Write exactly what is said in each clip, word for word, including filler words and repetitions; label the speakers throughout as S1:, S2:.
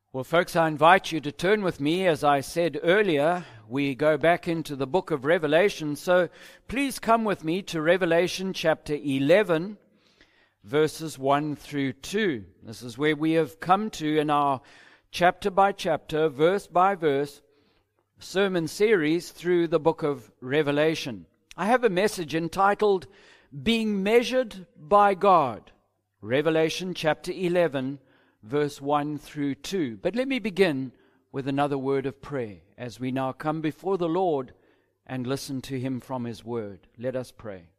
S1: Well, folks, I invite you to turn with me. As I said earlier, we go back into the book of Revelation. So please come with me to Revelation chapter eleven, verses one through two. This is where we have come to in our chapter by chapter, verse by verse, sermon series through the book of Revelation. I have a message entitled, Being Measured by God. Revelation chapter eleven, verse one through two. But let me begin with another word of prayer as we now come before the Lord and listen to Him from His word. Let us pray.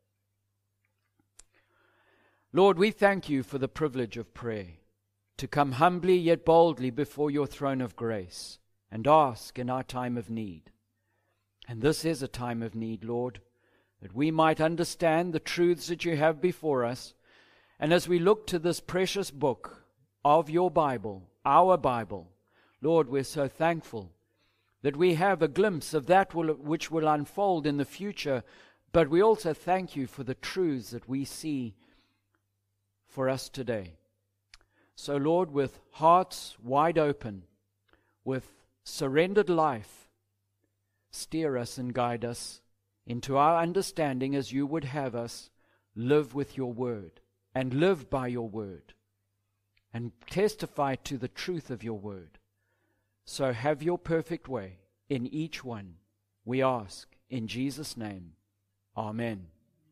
S1: Lord, we thank You for the privilege of prayer, to come humbly yet boldly before Your throne of grace and ask in our time of need. And this is a time of need, Lord, that we might understand the truths that You have before us. And as we look to this precious book of Your Bible, our Bible, Lord, we're so thankful that we have a glimpse of that will, which will unfold in the future, but we also thank You for the truths that we see for us today. So, Lord, with hearts wide open, with surrendered life, steer us and guide us into our understanding as You would have us live with Your word and live by Your word, and testify to the truth of Your word. So have Your perfect way in each one, we ask in Jesus' name. Amen.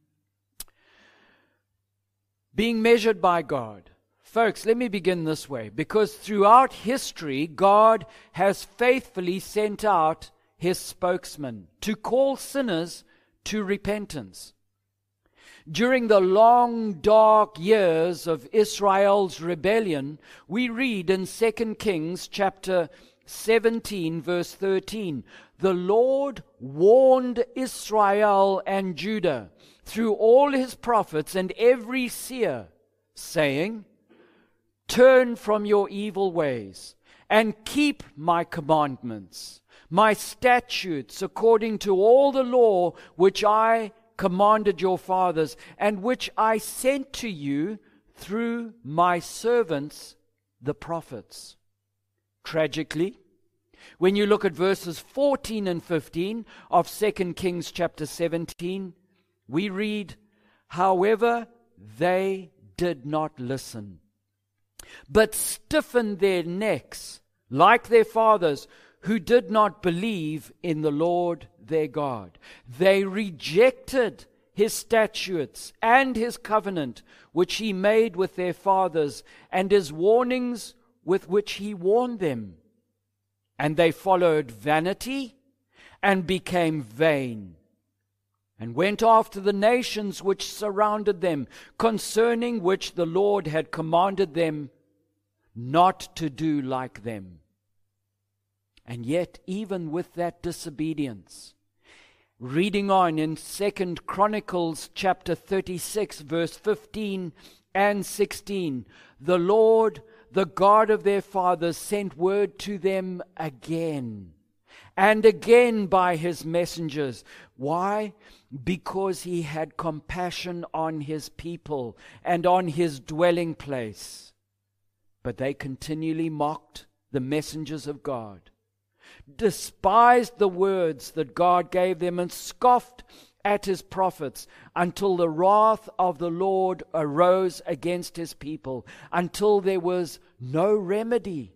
S1: Being measured by God. Folks, let me begin this way, because throughout history, God has faithfully sent out His spokesman to call sinners to repentance. During the long, dark years of Israel's rebellion, we read in Second Kings chapter seventeen, verse thirteen, the Lord warned Israel and Judah through all His prophets and every seer, saying, turn from your evil ways and keep my commandments, my statutes, according to all the law which I commanded your fathers, and which I sent to you through my servants, the prophets. Tragically, when you look at verses fourteen and fifteen of Second Kings chapter seventeen, we read, however, they did not listen, but stiffened their necks like their fathers, who did not believe in the Lord their God. They rejected His statutes and His covenant, which He made with their fathers, and His warnings with which He warned them. And they followed vanity and became vain, and went after the nations which surrounded them, concerning which the Lord had commanded them not to do like them. And yet, even with that disobedience, reading on in Second Chronicles chapter thirty-six, verse fifteen and sixteen, the Lord, the God of their fathers, sent word to them again and again by His messengers. Why? Because He had compassion on His people and on His dwelling place. But they continually mocked the messengers of God, despised the words that God gave them, and scoffed at His prophets, until the wrath of the Lord arose against His people, until there was no remedy.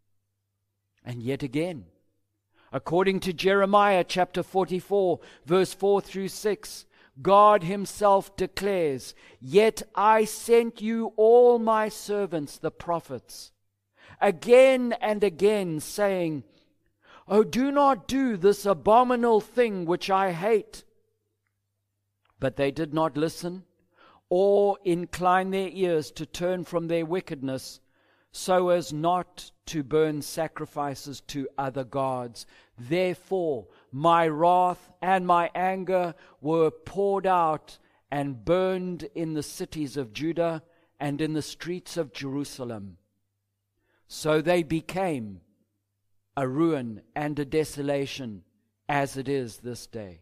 S1: And yet again, according to Jeremiah chapter forty-four, verse four through six, God Himself declares, yet I sent you all my servants, the prophets, again and again, saying, oh, do not do this abominable thing which I hate. But they did not listen or incline their ears to turn from their wickedness, so as not to burn sacrifices to other gods. Therefore my wrath and my anger were poured out and burned in the cities of Judah and in the streets of Jerusalem. So they became a ruin and a desolation, as it is this day.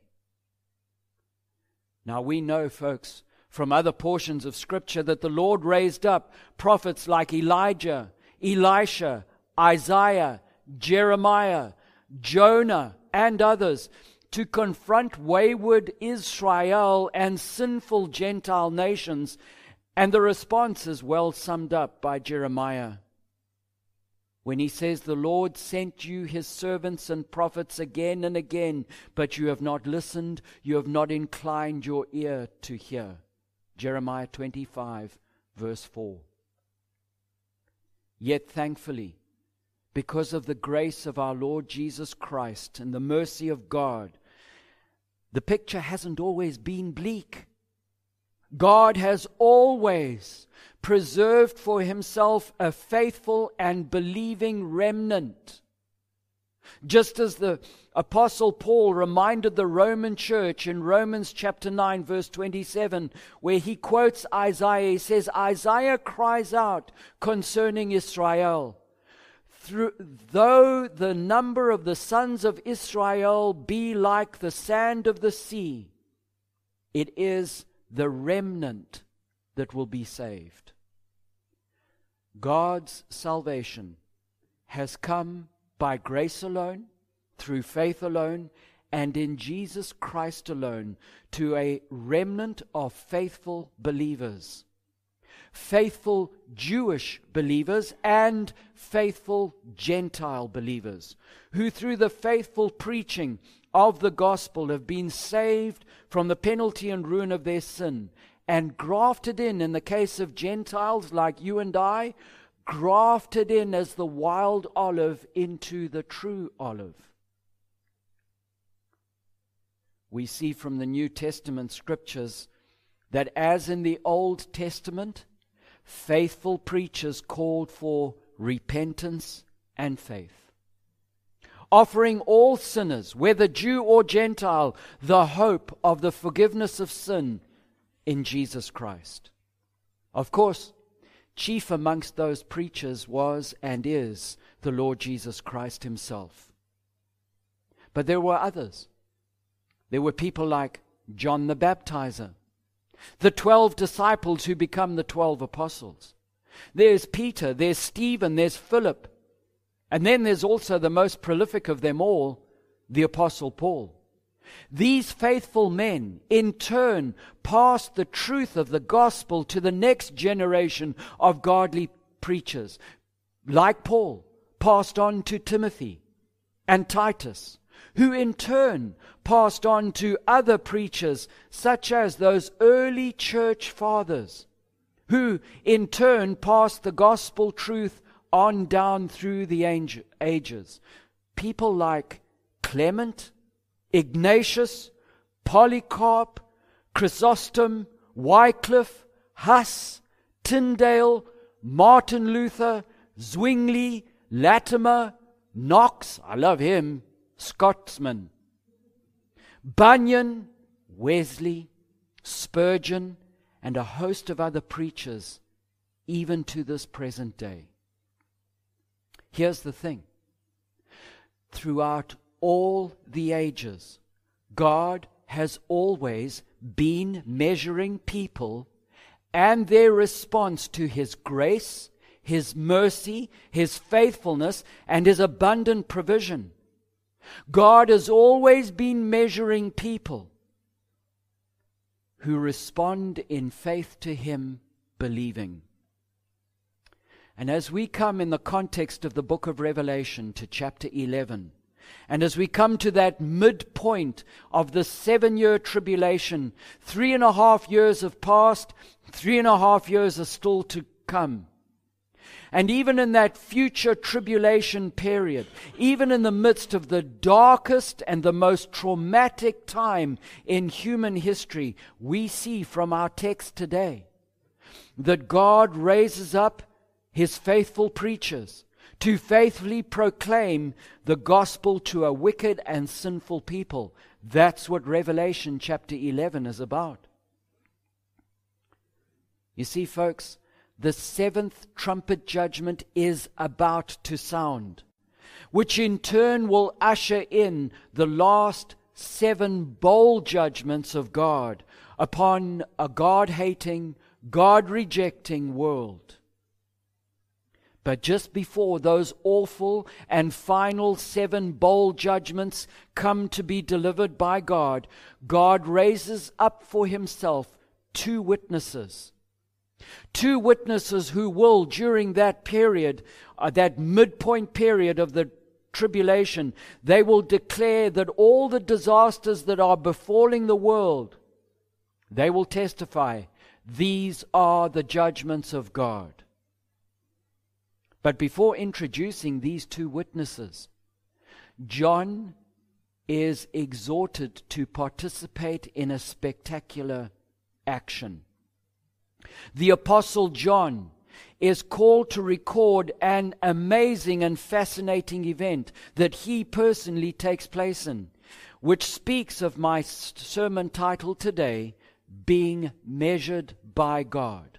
S1: Now we know, folks, from other portions of Scripture that the Lord raised up prophets like Elijah, Elisha, Isaiah, Jeremiah, Jonah, and others to confront wayward Israel and sinful Gentile nations, and the response is well summed up by Jeremiah when he says, "The Lord sent you his servants and prophets again and again, but you have not listened, you have not inclined your ear to hear." Jeremiah twenty-five, verse four. Yet thankfully, because of the grace of our Lord Jesus Christ and the mercy of God, the picture hasn't always been bleak. God has always preserved for himself a faithful and believing remnant. Just as the Apostle Paul reminded the Roman church in Romans chapter nine, verse twenty-seven, where he quotes Isaiah, he says, Isaiah cries out concerning Israel, Through, though the number of the sons of Israel be like the sand of the sea, it is the remnant that will be saved. God's salvation has come by grace alone, through faith alone, and in Jesus Christ alone, to a remnant of faithful believers. Faithful Jewish believers and faithful Gentile believers, who through the faithful preaching of the gospel have been saved from the penalty and ruin of their sin, and grafted in, in the case of Gentiles like you and I, grafted in as the wild olive into the true olive. We see from the New Testament scriptures that as in the Old Testament, faithful preachers called for repentance and faith, offering all sinners, whether Jew or Gentile, the hope of the forgiveness of sin in Jesus Christ. Of course, chief amongst those preachers was and is the Lord Jesus Christ himself. But there were others. There were people like John the Baptizer, the twelve disciples who become the twelve apostles. There's Peter, there's Stephen, there's Philip. And then there's also the most prolific of them all, the Apostle Paul. These faithful men, in turn, passed the truth of the gospel to the next generation of godly preachers, like Paul, passed on to Timothy and Titus, who in turn passed on to other preachers, such as those early church fathers, who in turn passed the gospel truth on down through the ages. People like Clement, Ignatius, Polycarp, Chrysostom, Wycliffe, Huss, Tyndale, Martin Luther, Zwingli, Latimer, Knox, I love him, Scotsman, Bunyan, Wesley, Spurgeon, and a host of other preachers, even to this present day. Here's the thing. Throughout all the ages, God has always been measuring people and their response to His grace, His mercy, His faithfulness, and His abundant provision. God has always been measuring people who respond in faith to Him, believing. And as we come in the context of the book of Revelation to chapter eleven, and as we come to that midpoint of the seven-year tribulation, three and a half years have passed, three and a half years are still to come. And even in that future tribulation period, even in the midst of the darkest and the most traumatic time in human history, we see from our text today that God raises up His faithful preachers to faithfully proclaim the gospel to a wicked and sinful people. That's what Revelation chapter eleven is about. You see, folks, the seventh trumpet judgment is about to sound, which in turn will usher in the last seven bowl judgments of God upon a God-hating, God-rejecting world. But just before those awful and final seven bowl judgments come to be delivered by God, God raises up for himself two witnesses. Two witnesses who will, during that period, uh, that midpoint period of the tribulation, they will declare that all the disasters that are befalling the world, they will testify, these are the judgments of God. But before introducing these two witnesses, John is exhorted to participate in a spectacular action. The Apostle John is called to record an amazing and fascinating event that he personally takes place in, which speaks of my sermon title today, Being Measured by God.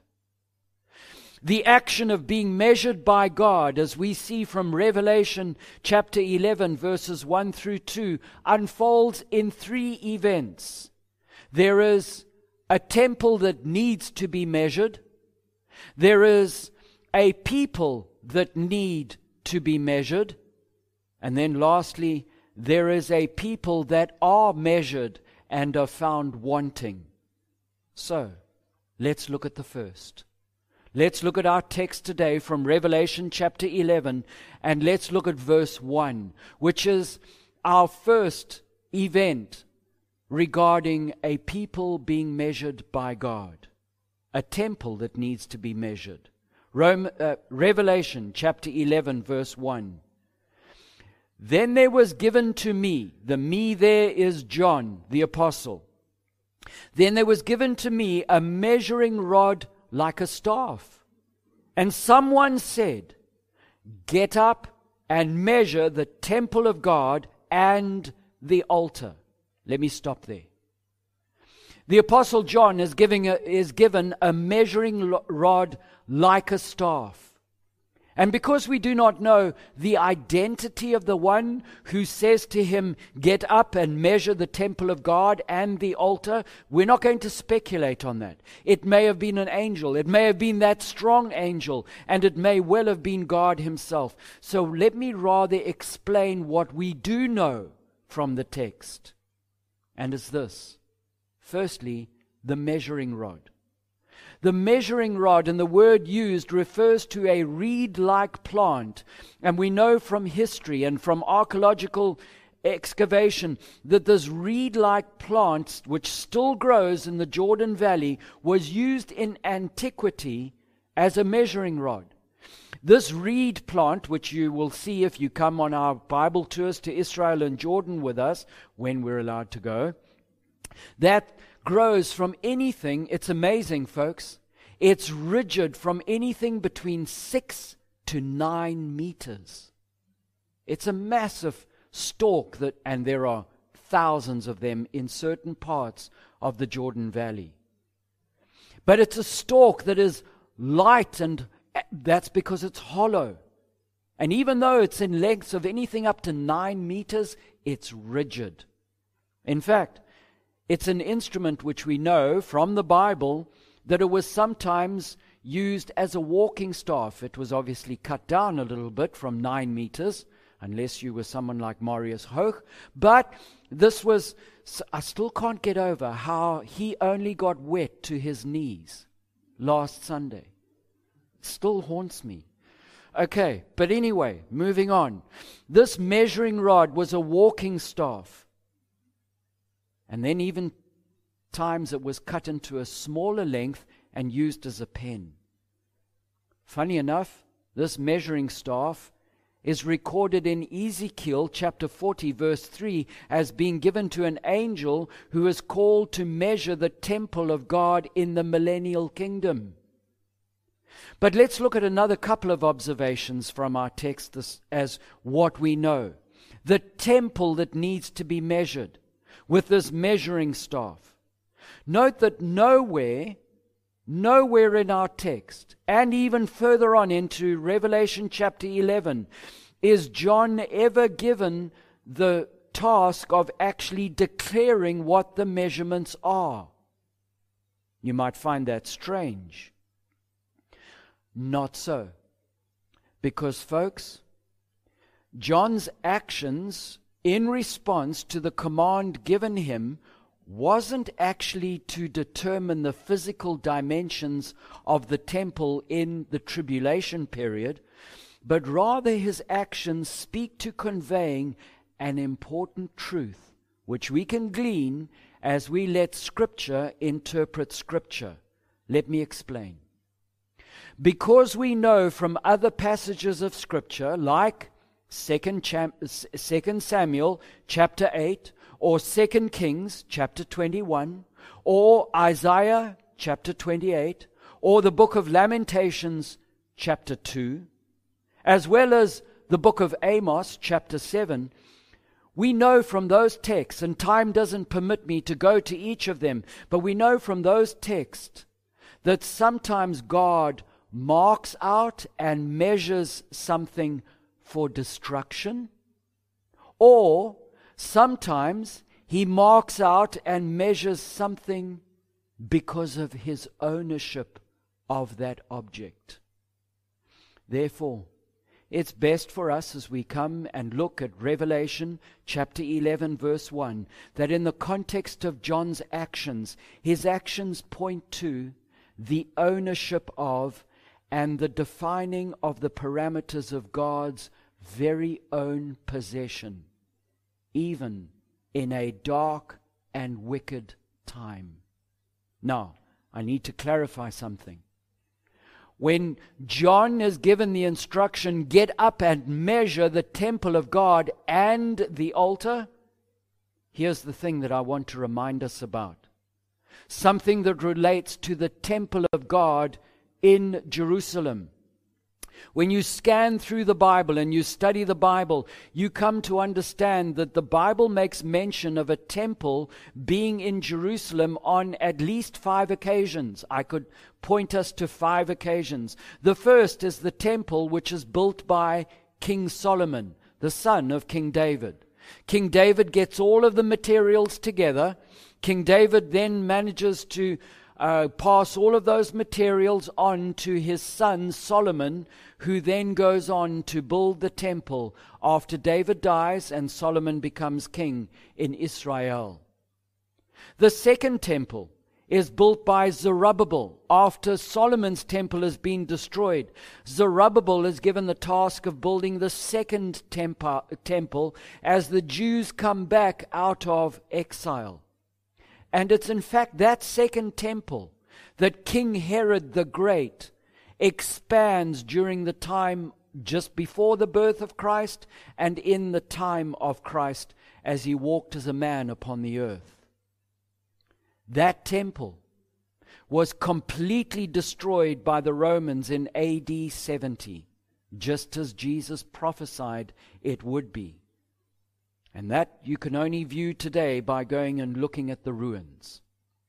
S1: The action of being measured by God, as we see from Revelation chapter eleven, verses one through two, unfolds in three events. There is a temple that needs to be measured. There is a people that need to be measured. And then lastly, there is a people that are measured and are found wanting. So, let's look at the first. Let's look at our text today from Revelation chapter eleven, and let's look at verse one, which is our first event regarding a people being measured by God, a temple that needs to be measured. Rome, uh, Revelation chapter eleven, verse one. Then there was given to me, the me there is John the apostle. Then there was given to me a measuring rod like a staff. And someone said, get up and measure the temple of God and the altar. Let me stop there. The Apostle John is, giving a, is given a measuring rod like a staff. And because we do not know the identity of the one who says to him, get up and measure the temple of God and the altar, we're not going to speculate on that. It may have been an angel. It may have been that strong angel. And it may well have been God himself. So let me rather explain what we do know from the text. And it's this. Firstly, the measuring rod. The measuring rod, and the word used, refers to a reed-like plant. And we know from history and from archaeological excavation that this reed-like plant, which still grows in the Jordan Valley, was used in antiquity as a measuring rod. This reed plant, which you will see if you come on our Bible tours to Israel and Jordan with us, when we're allowed to go, that grows from anything, it's amazing, folks, it's rigid from anything between six to nine meters. It's a massive stalk, that, and there are thousands of them in certain parts of the Jordan Valley. But it's a stalk that is light, and that's because it's hollow. And even though it's in lengths of anything up to nine meters, it's rigid. In fact, it's an instrument which we know from the Bible that it was sometimes used as a walking staff. It was obviously cut down a little bit from nine meters, unless you were someone like Marius Hoch. But this was, I still can't get over how he only got wet to his knees last Sunday. It still haunts me. Okay, but anyway, moving on. This measuring rod was a walking staff. And then even times it was cut into a smaller length and used as a pen. Funny enough, this measuring staff is recorded in Ezekiel chapter forty verse three as being given to an angel who is called to measure the temple of God in the millennial kingdom. But let's look at another couple of observations from our text this, as what we know. The temple that needs to be measured with this measuring staff. Note that nowhere, nowhere in our text, and even further on into Revelation chapter eleven, is John ever given the task of actually declaring what the measurements are. You might find that strange. Not so. Because, folks, John's actions in response to the command given him wasn't actually to determine the physical dimensions of the temple in the tribulation period, but rather his actions speak to conveying an important truth, which we can glean as we let Scripture interpret Scripture. Let me explain. Because we know from other passages of Scripture, like Second Samuel chapter eight, or Second Kings chapter twenty-one, or Isaiah chapter twenty-eight, or the book of Lamentations chapter two, as well as the book of Amos chapter seven, we know from those texts, and time doesn't permit me to go to each of them, but we know from those texts that sometimes God marks out and measures something for destruction, or sometimes he marks out and measures something because of his ownership of that object. Therefore, it's best for us as we come and look at Revelation chapter eleven verse one, that in the context of John's actions, his actions point to the ownership of and the defining of the parameters of God's very own possession, even in a dark and wicked time. Now, I need to clarify something. When John is given the instruction, get up and measure the temple of God and the altar, here's the thing that I want to remind us about. Something that relates to the temple of God in Jerusalem. When you scan through the Bible and you study the Bible, you come to understand that the Bible makes mention of a temple being in Jerusalem on at least five occasions. I could point us to five occasions. The first is the temple which is built by King Solomon, the son of King David. King David gets all of the materials together. King David then manages to Uh, pass all of those materials on to his son Solomon, who then goes on to build the temple after David dies and Solomon becomes king in Israel. The second temple is built by Zerubbabel after Solomon's temple has been destroyed. Zerubbabel is given the task of building the second tempa- temple as the Jews come back out of exile. And it's in fact that second temple that King Herod the Great expands during the time just before the birth of Christ and in the time of Christ as he walked as a man upon the earth. That temple was completely destroyed by the Romans in A D seventy, just as Jesus prophesied it would be. And that you can only view today by going and looking at the ruins.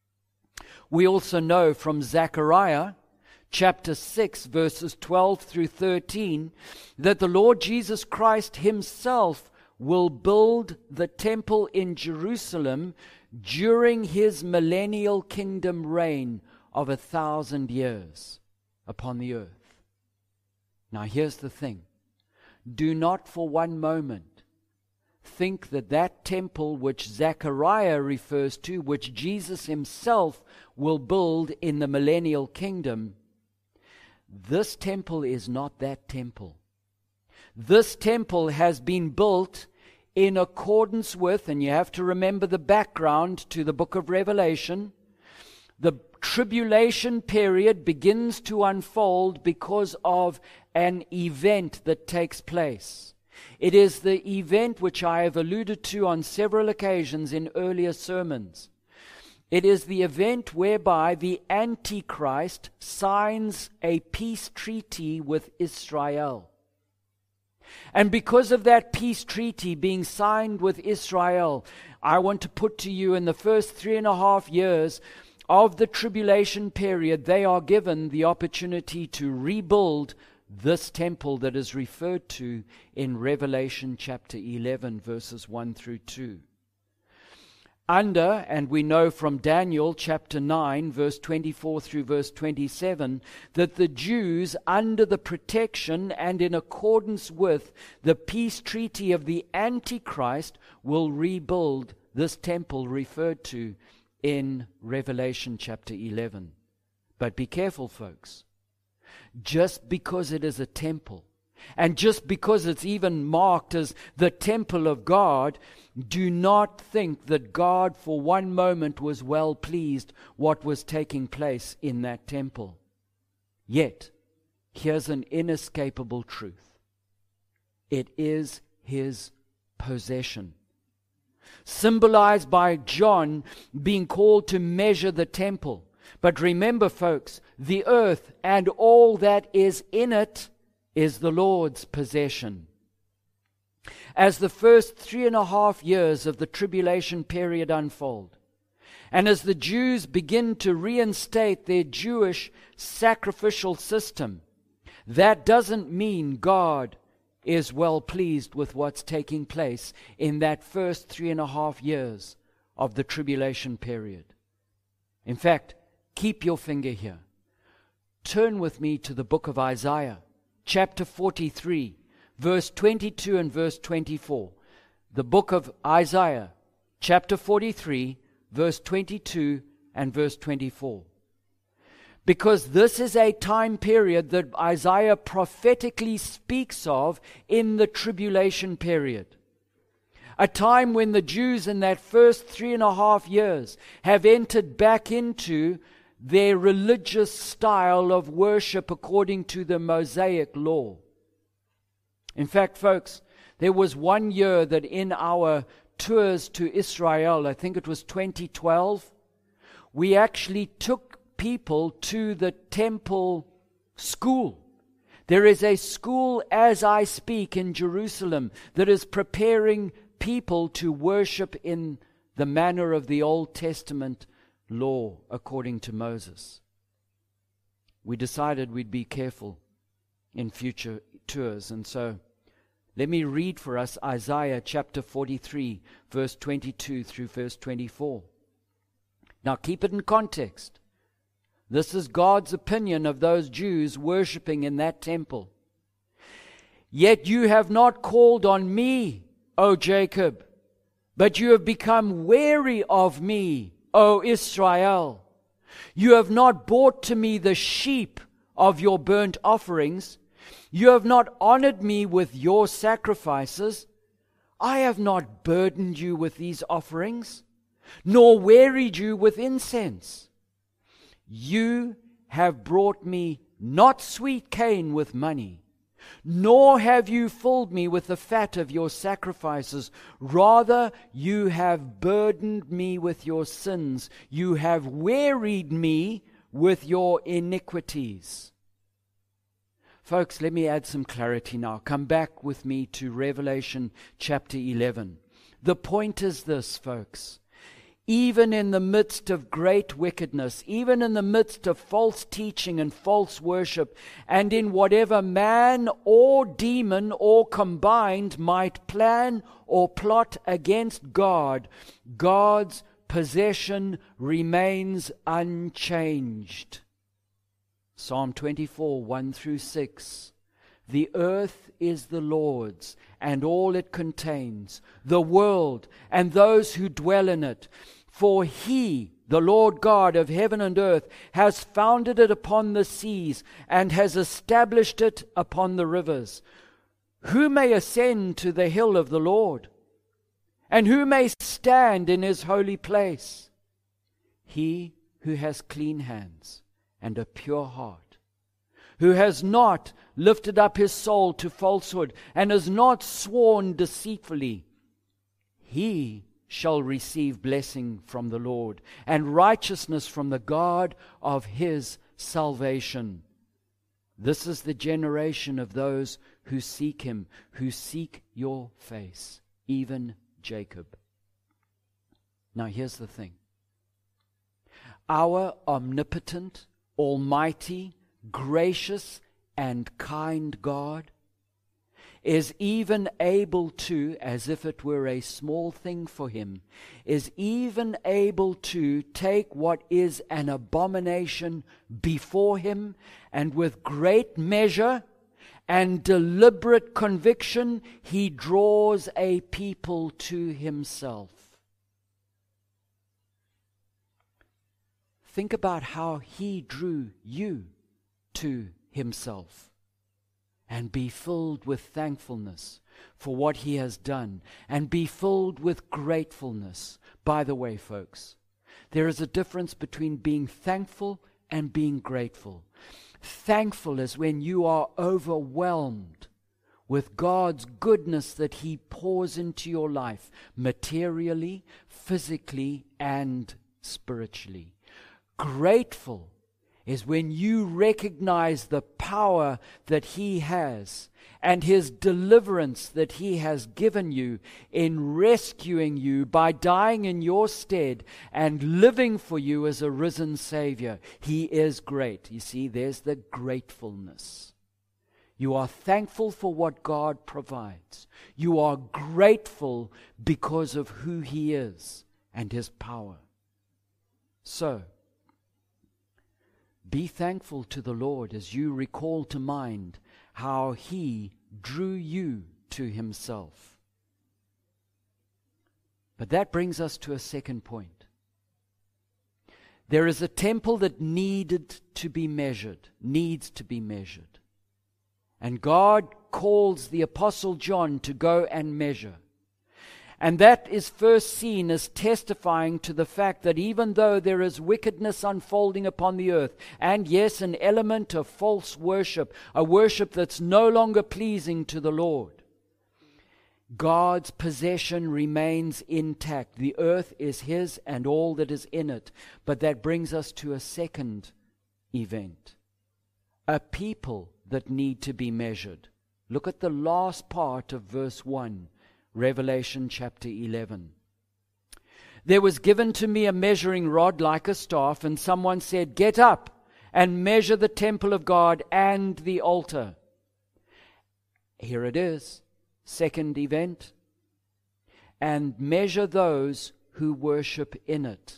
S1: We also know from Zechariah chapter six verses twelve through thirteen that the Lord Jesus Christ himself will build the temple in Jerusalem during his millennial kingdom reign of a thousand years upon the earth. Now here's the thing. Do not for one moment think that that temple which Zechariah refers to, which Jesus himself will build in the millennial kingdom, this temple is not that temple. This temple has been built in accordance with, and you have to remember the background to the book of Revelation, the tribulation period begins to unfold because of an event that takes place. It is the event which I have alluded to on several occasions in earlier sermons. It is the event whereby the Antichrist signs a peace treaty with Israel. And because of that peace treaty being signed with Israel, I want to put to you in the first three and a half years of the tribulation period, they are given the opportunity to rebuild this temple that is referred to in Revelation chapter eleven, verses one through two. under, and we know from Daniel chapter nine, verse twenty-four through verse twenty-seven, that the Jews, under the protection and in accordance with the peace treaty of the Antichrist, will rebuild this temple referred to in Revelation chapter eleven. But be careful, folks. Just because it is a temple, and just because it's even marked as the temple of God, do not think that God for one moment was well pleased what was taking place in that temple. Yet, here's an inescapable truth. It is His possession. Symbolized by John being called to measure the temple. But remember, folks, the earth and all that is in it is the Lord's possession. As the first three and a half years of the tribulation period unfold, and as the Jews begin to reinstate their Jewish sacrificial system, that doesn't mean God is well pleased with what's taking place in that first three and a half years of the tribulation period. In fact, keep your finger here. Turn with me to the book of Isaiah, chapter forty-three, verse twenty-two and verse twenty-four. The book of Isaiah, chapter forty-three, verse twenty-two and verse twenty-four. Because this is a time period that Isaiah prophetically speaks of in the tribulation period. A time when the Jews in that first three and a half years have entered back into their religious style of worship according to the Mosaic law. In fact, folks, there was one year that in our tours to Israel, I think it was twenty twelve, we actually took people to the temple school. There is a school as I speak in Jerusalem that is preparing people to worship in the manner of the Old Testament law according to Moses. We decided we'd be careful in future tours, and so let me read for us Isaiah chapter forty-three, verse twenty-two through verse twenty-four. Now keep it in context. This is God's opinion of those Jews worshiping in that temple. Yet you have not called on me, O Jacob, but you have become weary of me, O Israel. You have not brought to me the sheep of your burnt offerings. You have not honored me with your sacrifices. I have not burdened you with these offerings, nor wearied you with incense. You have brought me not sweet cane with money, nor have you filled me with the fat of your sacrifices. Rather, you have burdened me with your sins. You have wearied me with your iniquities. Folks, let me add some clarity now. Come back with me to Revelation chapter eleven. The point is this, folks. Even in the midst of great wickedness, even in the midst of false teaching and false worship, and in whatever man or demon or combined might plan or plot against God, God's possession remains unchanged. Psalm twenty-four, one through six. The earth is the Lord's, and all it contains, the world, and those who dwell in it. For He, the Lord God of heaven and earth, has founded it upon the seas, and has established it upon the rivers. Who may ascend to the hill of the Lord? And who may stand in His holy place? He who has clean hands and a pure heart, who has not lifted up his soul to falsehood, and has not sworn deceitfully, he shall receive blessing from the Lord, and righteousness from the God of his salvation. This is the generation of those who seek Him, who seek your face, even Jacob. Now here's the thing. Our omnipotent, almighty, gracious, and kind God is even able to, as if it were a small thing for him, is even able to take what is an abomination before him, and with great measure and deliberate conviction, he draws a people to himself. Think about how he drew you to himself. And be filled with thankfulness for what he has done. And be filled with gratefulness. By the way, folks, there is a difference between being thankful and being grateful. Thankful is when you are overwhelmed with God's goodness that he pours into your life, materially, physically, and spiritually. Grateful is when you recognize the power that he has and his deliverance that he has given you in rescuing you by dying in your stead and living for you as a risen Savior. He is great. You see, there's the gratefulness. You are thankful for what God provides. You are grateful because of who he is and his power. So, be thankful to the Lord as you recall to mind how he drew you to himself. But that brings us to a second point. There is a temple that needed to be measured, needs to be measured. And God calls the Apostle John to go and measure. And that is first seen as testifying to the fact that even though there is wickedness unfolding upon the earth, and yes, an element of false worship, a worship that's no longer pleasing to the Lord, God's possession remains intact. The earth is his and all that is in it. But that brings us to a second event. A people that need to be measured. Look at the last part of verse one. Revelation chapter eleven. There was given to me a measuring rod like a staff, and someone said, "Get up and measure the temple of God and the altar." Here it is, second event. And measure those who worship in it.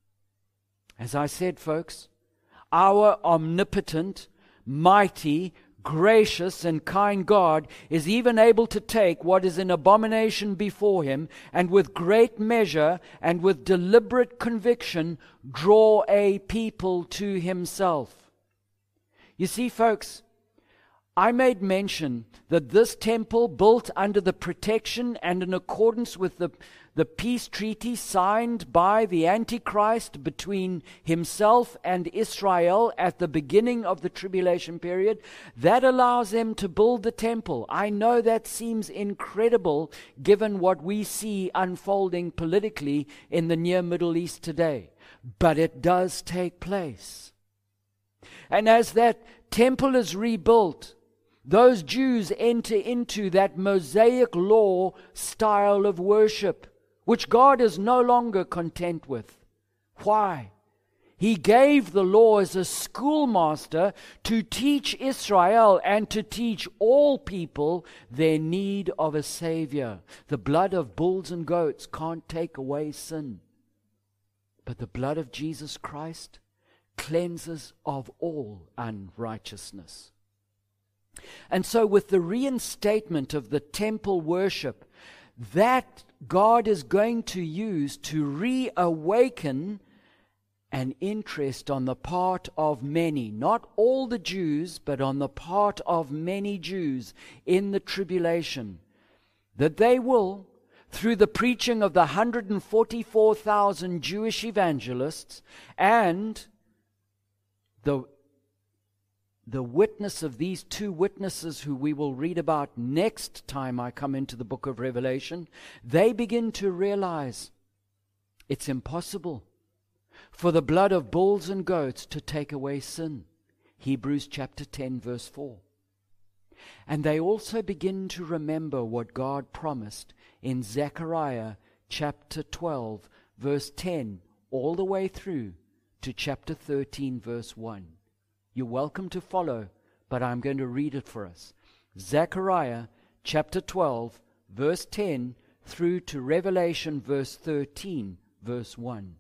S1: As I said, folks, our omnipotent, mighty, gracious and kind God is even able to take what is an abomination before him and with great measure and with deliberate conviction draw a people to himself. You see, folks, I made mention that this temple built under the protection and in accordance with the, the peace treaty signed by the Antichrist between himself and Israel at the beginning of the tribulation period, that allows them to build the temple. I know that seems incredible given what we see unfolding politically in the near Middle East today, but it does take place. And as that temple is rebuilt, those Jews enter into that Mosaic law style of worship, which God is no longer content with. Why? He gave the law as a schoolmaster to teach Israel and to teach all people their need of a Savior. The blood of bulls and goats can't take away sin, but the blood of Jesus Christ cleanses of all unrighteousness. And so with the reinstatement of the temple worship, that God is going to use to reawaken an interest on the part of many, not all the Jews, but on the part of many Jews in the tribulation, that they will, through the preaching of the one hundred forty-four thousand Jewish evangelists and the The witness of these two witnesses who we will read about next time I come into the book of Revelation, they begin to realize it's impossible for the blood of bulls and goats to take away sin. Hebrews chapter ten verse four. And they also begin to remember what God promised in Zechariah chapter twelve verse ten all the way through to chapter thirteen verse one. You're welcome to follow, but I'm going to read it for us. Zechariah chapter twelve, verse ten, through to Revelation verse thirteen, verse one.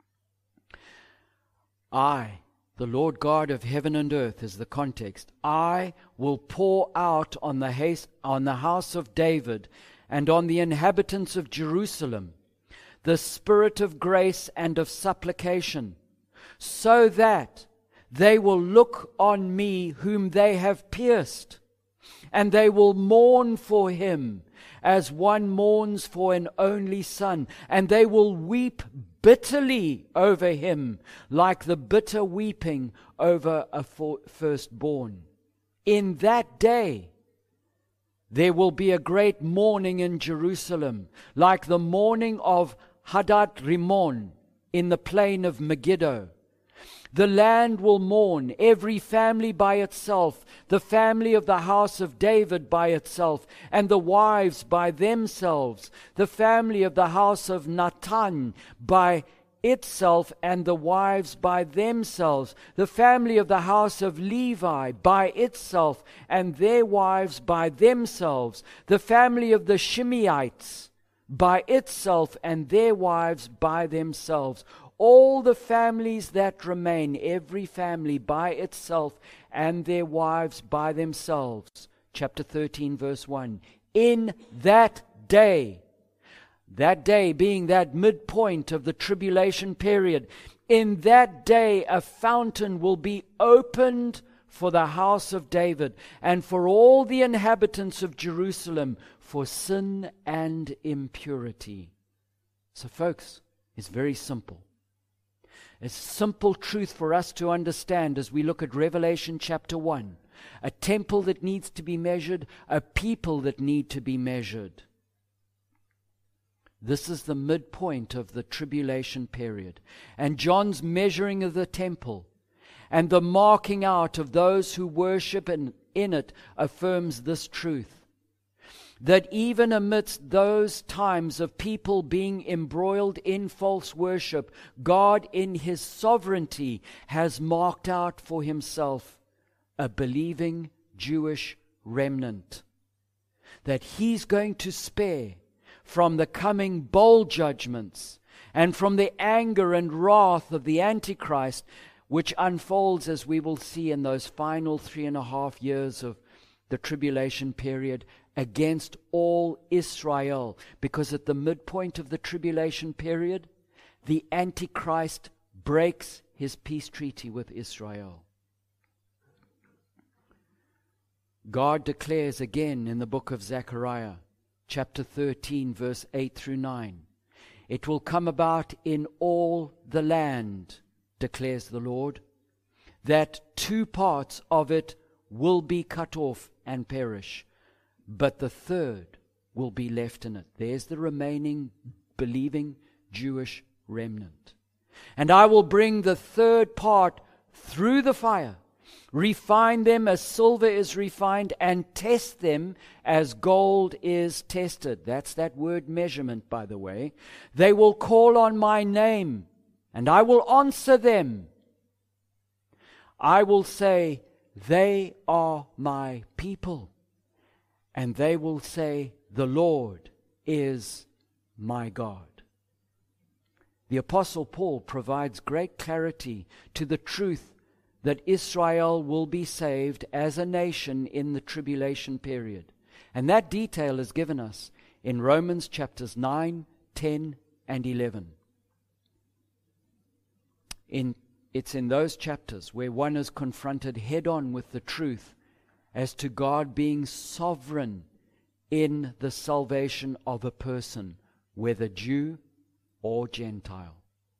S1: I, the Lord God of heaven and earth, is the context. I will pour out on the, haste, on the house of David and on the inhabitants of Jerusalem the spirit of grace and of supplication, so that they will look on me whom they have pierced, and they will mourn for him as one mourns for an only son, and they will weep bitterly over him like the bitter weeping over a firstborn. In that day there will be a great mourning in Jerusalem, like the mourning of Hadad Rimon in the plain of Megiddo. The land will mourn, every family by itself, the family of the house of David by itself, and the wives by themselves, the family of the house of Nathan by itself, and the wives by themselves, the family of the house of Levi by itself, and their wives by themselves, the family of the Shimeites by itself, and their wives by themselves. All the families that remain, every family by itself, and their wives by themselves. Chapter thirteen, verse one. In that day, that day being that midpoint of the tribulation period, in that day a fountain will be opened for the house of David and for all the inhabitants of Jerusalem for sin and impurity. So folks, it's very simple. A simple truth for us to understand as we look at Revelation chapter one. A temple that needs to be measured, a people that need to be measured. This is the midpoint of the tribulation period. And John's measuring of the temple and the marking out of those who worship in, in it affirms this truth. That even amidst those times of people being embroiled in false worship, God in His sovereignty has marked out for Himself a believing Jewish remnant that He's going to spare from the coming bowl judgments and from the anger and wrath of the Antichrist, which unfolds, as we will see, in those final three and a half years of the tribulation period, against all Israel. Because at the midpoint of the tribulation period, the Antichrist breaks his peace treaty with Israel. God declares again in the book of Zechariah, chapter thirteen, verse eight through nine, it will come about in all the land, declares the Lord, that two parts of it will be cut off and perish, but the third will be left in it. There's the remaining believing Jewish remnant. And I will bring the third part through the fire, refine them as silver is refined, and test them as gold is tested. That's that word measurement, by the way. They will call on my name, and I will answer them. I will say, they are my people. And they will say, the Lord is my God. The Apostle Paul provides great clarity to the truth that Israel will be saved as a nation in the tribulation period. And that detail is given us in Romans chapters nine, ten, and eleven. In, it's in those chapters where one is confronted head-on with the truth as to God being sovereign in the salvation of a person, whether Jew or Gentile.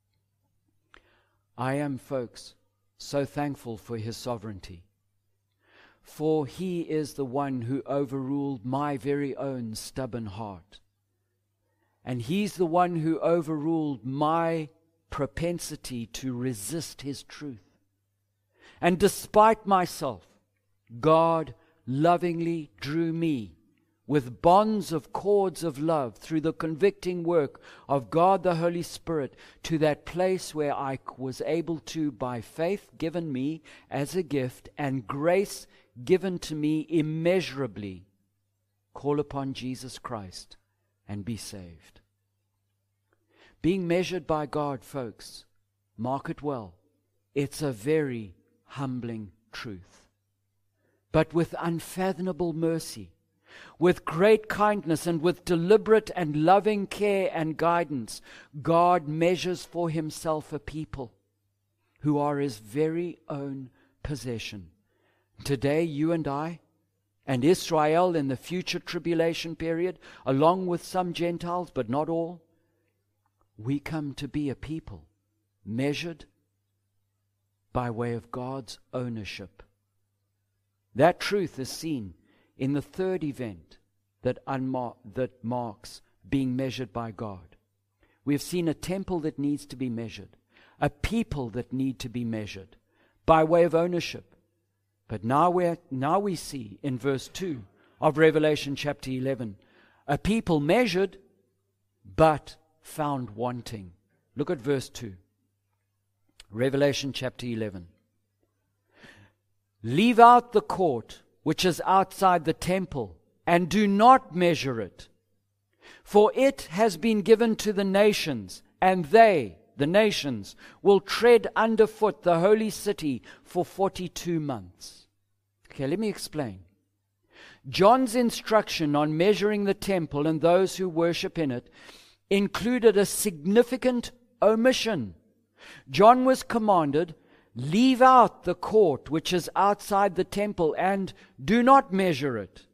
S1: I am, folks, so thankful for His sovereignty. For He is the one who overruled my very own stubborn heart. And He's the one who overruled my propensity to resist His truth. And despite myself, God lovingly drew me with bonds of cords of love through the convicting work of God the Holy Spirit to that place where I was able to, by faith given me as a gift and grace given to me immeasurably, call upon Jesus Christ, and be saved. Being measured by God, folks, mark it well, it's a very humbling truth. But with unfathomable mercy, with great kindness, and with deliberate and loving care and guidance, God measures for himself a people who are his very own possession. Today, you and I, and Israel in the future tribulation period, along with some Gentiles, but not all, we come to be a people measured by way of God's ownership. That truth is seen in the third event that, unmar- that marks being measured by God. We have seen a temple that needs to be measured, a people that need to be measured by way of ownership. But now, we're, now we see in verse two of Revelation chapter eleven, a people measured but found wanting. Look at verse two. Revelation chapter eleven. Leave out the court which is outside the temple, and do not measure it. For it has been given to the nations, and they, the nations, will tread underfoot the holy city for forty-two months. Okay, let me explain. John's instruction on measuring the temple and those who worship in it included a significant omission. John was commanded, leave out the court which is outside the temple and do not measure it.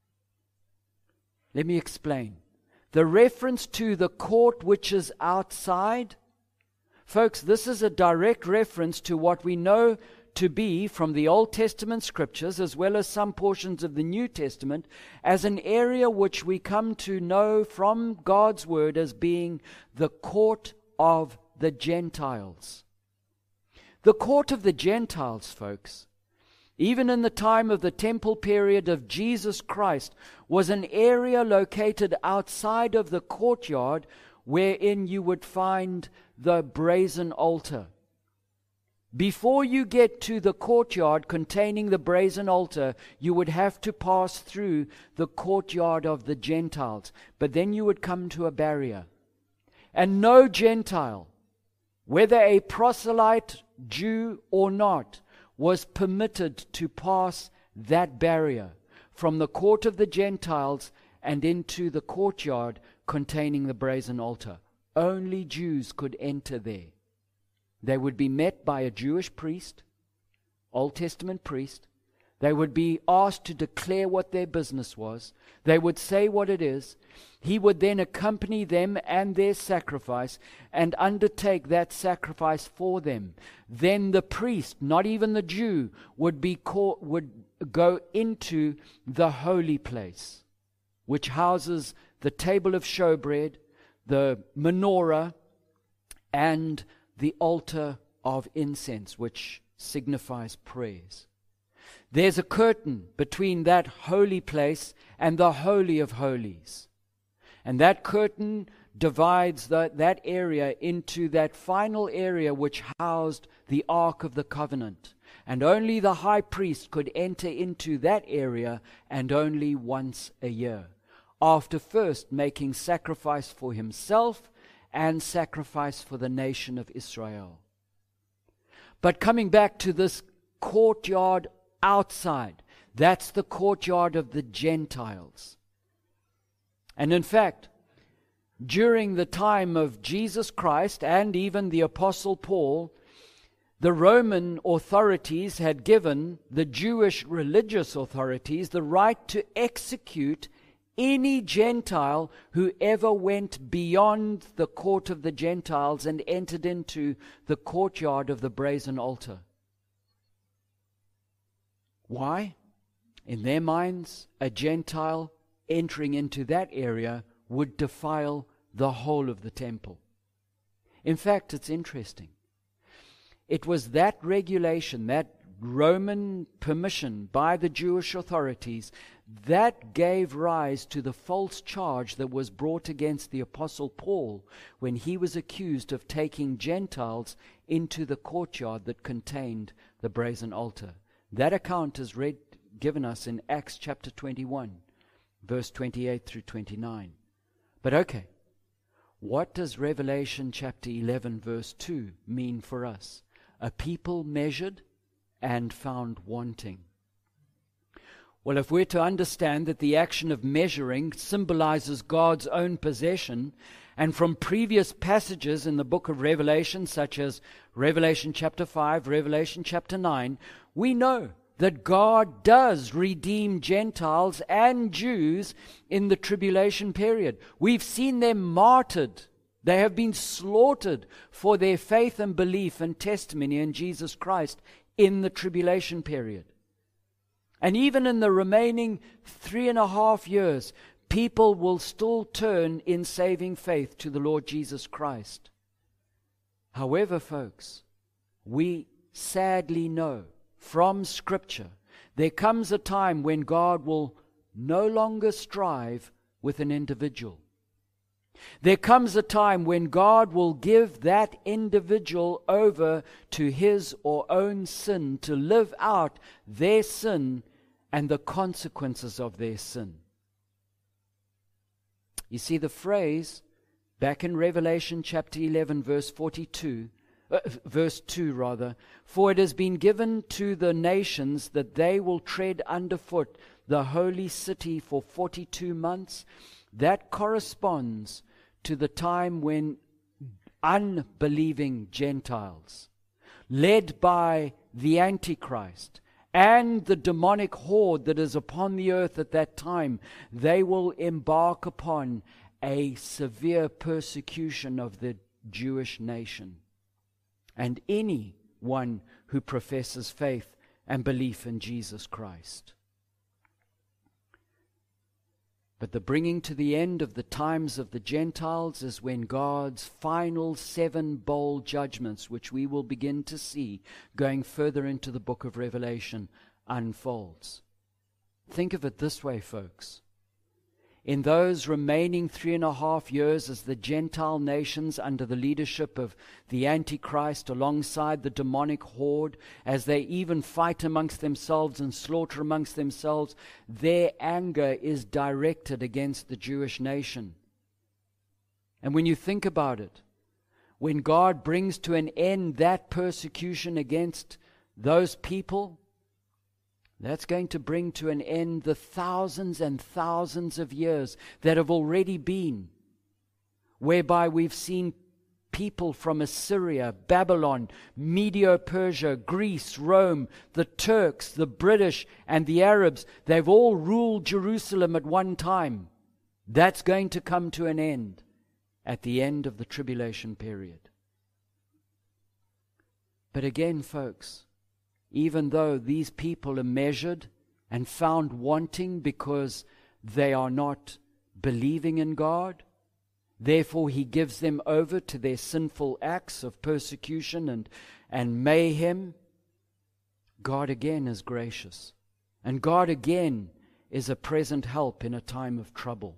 S1: Let me explain. The reference to the court which is outside, folks, this is a direct reference to what we know to be from the Old Testament scriptures, as well as some portions of the New Testament, as an area which we come to know from God's word as being the court of the Gentiles. The court of the Gentiles, folks, even in the time of the temple period of Jesus Christ, was an area located outside of the courtyard wherein you would find the brazen altar. Before you get to the courtyard containing the brazen altar, you would have to pass through the courtyard of the Gentiles. But then you would come to a barrier. And no Gentile, whether a proselyte Jew or not, was permitted to pass that barrier from the court of the Gentiles and into the courtyard containing the brazen altar. Only Jews could enter there. They would be met by a Jewish priest, Old Testament priest. They would be asked to declare what their business was. They would say what it is. He would then accompany them and their sacrifice and undertake that sacrifice for them. Then the priest, not even the Jew, would be called, would go into the holy place, which houses the table of showbread, the menorah, and the altar of incense, which signifies prayers. There's a curtain between that holy place and the Holy of Holies. And that curtain divides the, that area into that final area which housed the Ark of the Covenant. And only the high priest could enter into that area, and only once a year, after first making sacrifice for himself and sacrifice for the nation of Israel. But coming back to this courtyard outside, that's the courtyard of the Gentiles. And in fact, during the time of Jesus Christ and even the Apostle Paul, the Roman authorities had given the Jewish religious authorities the right to execute any Gentile who ever went beyond the court of the Gentiles and entered into the courtyard of the brazen altar. Why? In their minds, a Gentile entering into that area would defile the whole of the temple. In fact, it's interesting. It was that regulation, that Roman permission by the Jewish authorities, that gave rise to the false charge that was brought against the Apostle Paul when he was accused of taking Gentiles into the courtyard that contained the brazen altar. That account is read, given us in Acts chapter twenty-one, verse twenty-eight through twenty-nine. But okay, what does Revelation chapter eleven verse two mean for us? A people measured and found wanting. Well, if we're to understand that the action of measuring symbolizes God's own possession, and from previous passages in the book of Revelation, such as Revelation chapter five, Revelation chapter nine, we know that God does redeem Gentiles and Jews in the tribulation period. We've seen them martyred. They have been slaughtered for their faith and belief and testimony in Jesus Christ in the tribulation period. And even in the remaining three and a half years, people will still turn in saving faith to the Lord Jesus Christ. However, folks, we sadly know from Scripture there comes a time when God will no longer strive with an individual. There comes a time when God will give that individual over to his or own sin to live out their sin and the consequences of their sin. You see, the phrase back in Revelation chapter eleven verse forty-two, uh, verse two rather, for it has been given to the nations that they will tread underfoot the holy city for forty-two months. That corresponds to the time when unbelieving Gentiles, led by the Antichrist and the demonic horde that is upon the earth at that time, they will embark upon a severe persecution of the Jewish nation and anyone who professes faith and belief in Jesus Christ. But the bringing to the end of the times of the Gentiles is when God's final seven bowl judgments, which we will begin to see going further into the book of Revelation, unfolds. Think of it this way, folks. In those remaining three and a half years as the Gentile nations under the leadership of the Antichrist alongside the demonic horde, as they even fight amongst themselves and slaughter amongst themselves, their anger is directed against the Jewish nation. And when you think about it, when God brings to an end that persecution against those people, that's going to bring to an end the thousands and thousands of years that have already been, whereby we've seen people from Assyria, Babylon, Medo-Persia, Greece, Rome, the Turks, the British, and the Arabs. They've all ruled Jerusalem at one time. That's going to come to an end at the end of the tribulation period. But again, folks, even though these people are measured and found wanting because they are not believing in God, therefore He gives them over to their sinful acts of persecution and, and mayhem, God again is gracious. And God again is a present help in a time of trouble.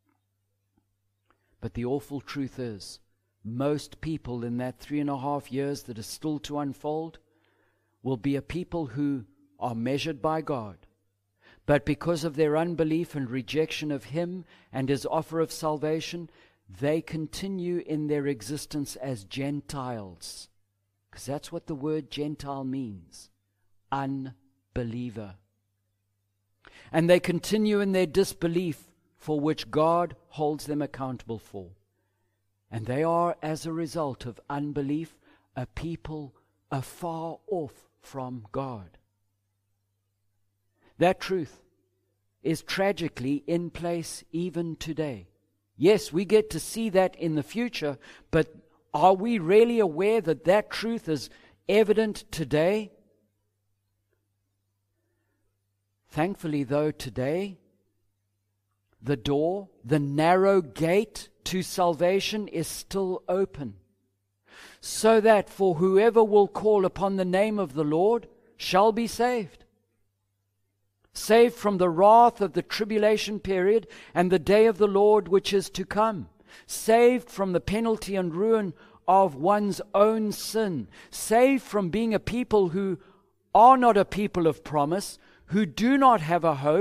S1: But the awful truth is, most people in that three and a half years that is still to unfold will be a people who are measured by God. But because of their unbelief and rejection of Him and His offer of salvation, they continue in their existence as Gentiles. Because that's what the word Gentile means. Unbeliever. And they continue in their disbelief for which God holds them accountable for. And they are, as a result of unbelief, a people afar off from God. That truth is tragically in place even today. Yes, we get to see that in the future, but are we really aware that that truth is evident today? Thankfully, though, today, the door, the narrow gate to salvation is still open, so that for whoever will call upon the name of the Lord shall be saved. Saved from the wrath of the tribulation period and the day of the Lord which is to come. Saved from the penalty and ruin of one's own sin. Saved from being a people who are not a people of promise, who do not have a hope,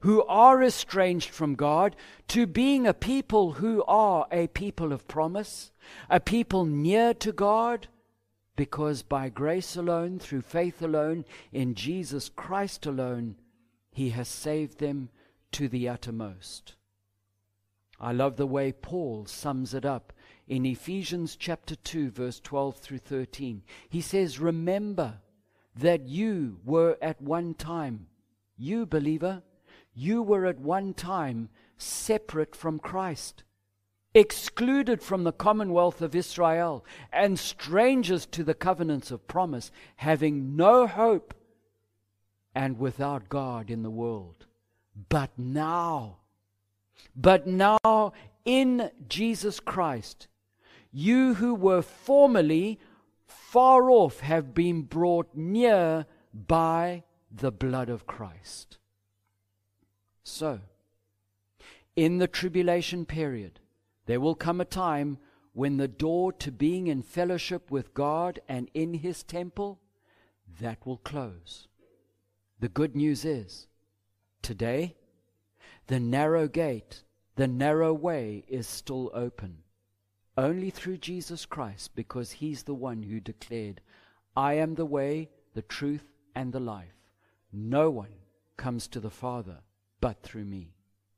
S1: who are estranged from God to being a people who are a people of promise, a people near to God, because by grace alone, through faith alone, in Jesus Christ alone, He has saved them to the uttermost. I love the way Paul sums it up in Ephesians chapter two, verse twelve through thirteen. He says, remember that you were at one time, you believer, you were at one time separate from Christ, excluded from the commonwealth of Israel, and strangers to the covenants of promise, having no hope and without God in the world. But now, but now in Jesus Christ, you who were formerly far off have been brought near by the blood of Christ. So, in the tribulation period, there will come a time when the door to being in fellowship with God and in His temple, that will close. The good news is, today, the narrow gate, the narrow way is still open. Only through Jesus Christ, because He's the one who declared, I am the way, the truth, and the life. No one comes to the Father but through me.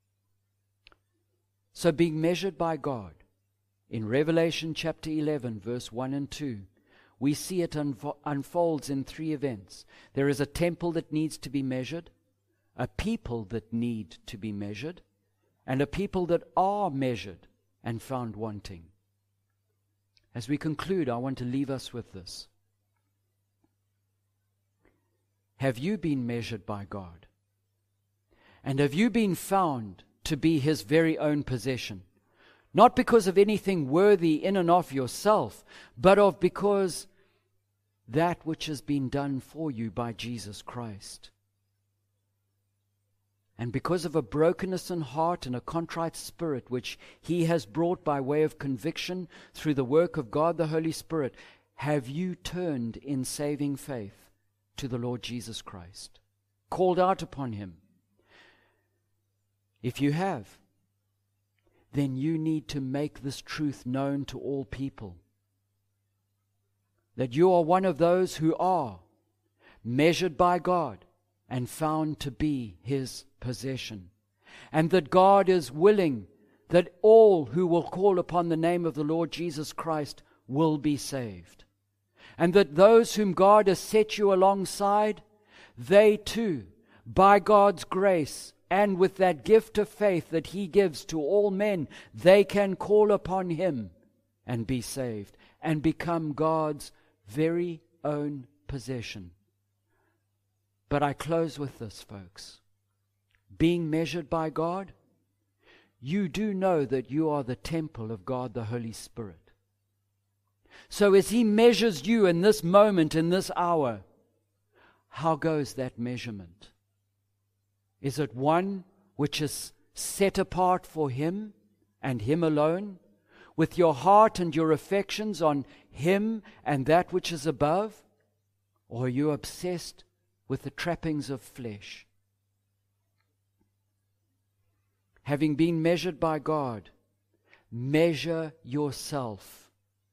S1: So being measured by God, in Revelation chapter eleven, verse one and two, we see it unfo- unfolds in three events. There is a temple that needs to be measured, a people that need to be measured, and a people that are measured and found wanting. As we conclude, I want to leave us with this. Have you been measured by God? And have you been found to be His very own possession? Not because of anything worthy in and of yourself, but of because that which has been done for you by Jesus Christ. And because of a brokenness in heart and a contrite spirit which He has brought by way of conviction through the work of God the Holy Spirit, have you turned in saving faith to the Lord Jesus Christ, called out upon Him? If you have, then you need to make this truth known to all people, that you are one of those who are measured by God and found to be His possession, and that God is willing that all who will call upon the name of the Lord Jesus Christ will be saved, and that those whom God has set you alongside, they too, by God's grace and with that gift of faith that He gives to all men, they can call upon Him and be saved and become God's very own possession. But I close with this, folks. Being measured by God, you do know that you are the temple of God the Holy Spirit. So as He measures you in this moment, in this hour, how goes that measurement? Is it one which is set apart for Him and Him alone, with your heart and your affections on Him and that which is above? Or are you obsessed with the trappings of flesh? Having been measured by God, measure yourself.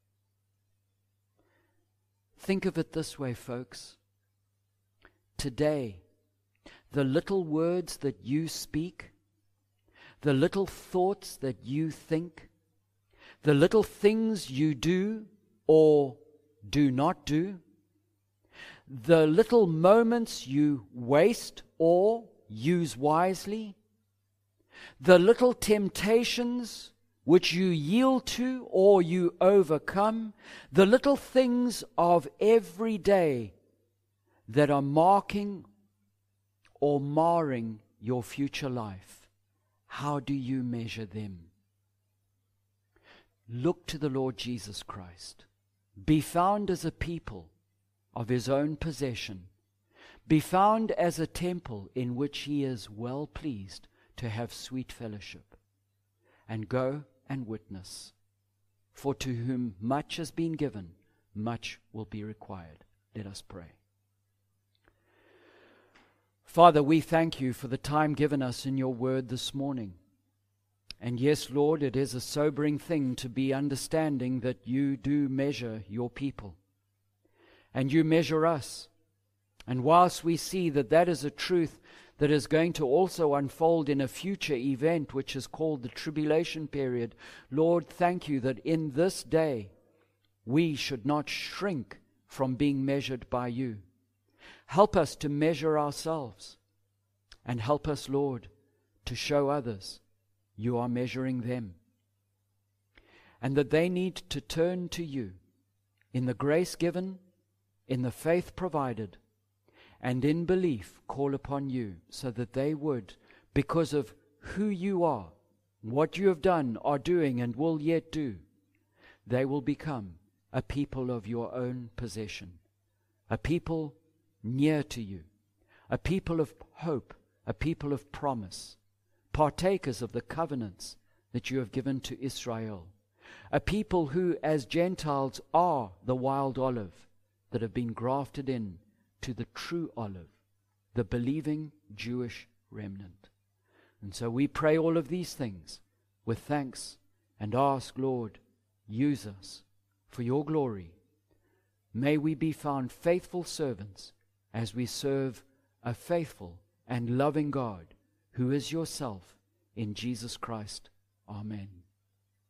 S1: Think of it this way, folks. Today, the little words that you speak, the little thoughts that you think, the little things you do or do not do, the little moments you waste or use wisely, the little temptations which you yield to or you overcome, the little things of every day that are marking or marring your future life. How do you measure them? Look to the Lord Jesus Christ. Be found as a people of His own possession. Be found as a temple in which He is well pleased to have sweet fellowship. And go and witness. For to whom much has been given, much will be required. Let us pray. Father, we thank you for the time given us in your word this morning. And yes, Lord, it is a sobering thing to be understanding that you do measure your people. And you measure us. And whilst we see that that is a truth that is going to also unfold in a future event, which is called the tribulation period, Lord, thank you that in this day we should not shrink from being measured by you. Help us to measure ourselves, and help us, Lord, to show others you are measuring them, and that they need to turn to you in the grace given, in the faith provided, and in belief call upon you, so that they would, because of who you are, what you have done, are doing, and will yet do, they will become a people of your own possession, a people near to you, a people of hope, a people of promise, partakers of the covenants that you have given to Israel, a people who as Gentiles are the wild olive that have been grafted in to the true olive, the believing Jewish remnant. And so we pray all of these things with thanks and ask, Lord, use us for your glory. May we be found faithful servants as we serve a faithful and loving God who is yourself in Jesus Christ. Amen.